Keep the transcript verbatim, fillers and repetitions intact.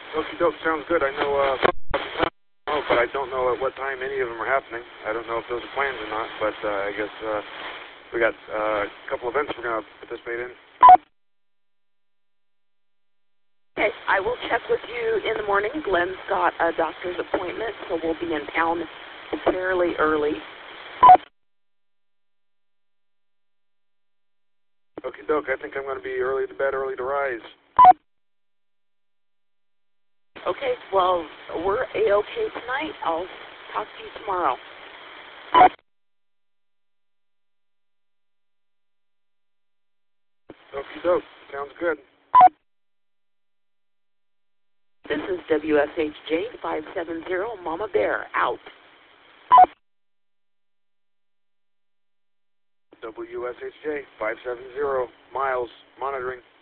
Okie doke, sounds good. I know, uh, oh, but I don't know at what time any of them are happening. I don't know if those are planned or not, but uh, I guess uh, we got uh, a couple events we're going to participate in. Okay, I will check with you in the morning. Glenn's got a doctor's appointment, so we'll be in town fairly early. Okie doke, I think I'm going to be early to bed, early to rise. Okay, well, we're A-okay tonight. I'll talk to you tomorrow. Okie doke, sounds good. This is W S H J five seven zero, Mama Bear, out. W S H J five seven zero, Miles, monitoring.